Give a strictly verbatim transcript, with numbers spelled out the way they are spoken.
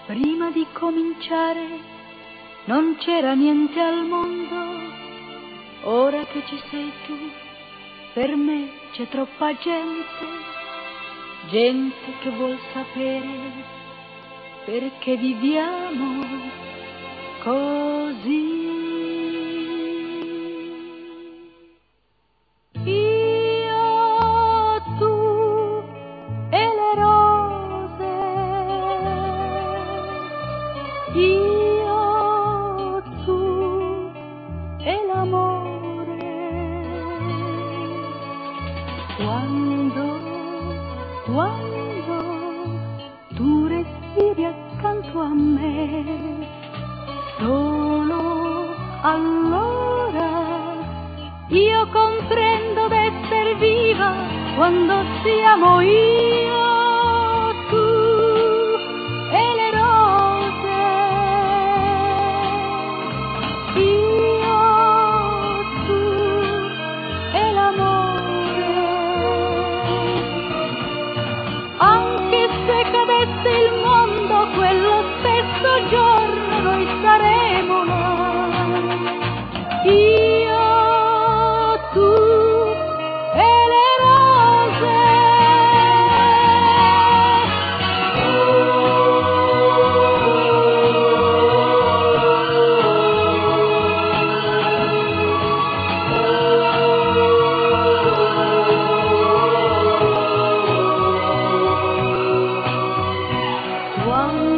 Prima di cominciare non c'era niente al mondo, ora che ci sei tu, per me c'è troppa gente, gente che vuol sapere perché viviamo così. Io, tu e l'amore. Quando, quando tu respiri accanto a me, solo allora io comprendo d'esser viva quando siamo io. Il mondo, quello stesso giorno noi saremo là, io, tu e le rose. One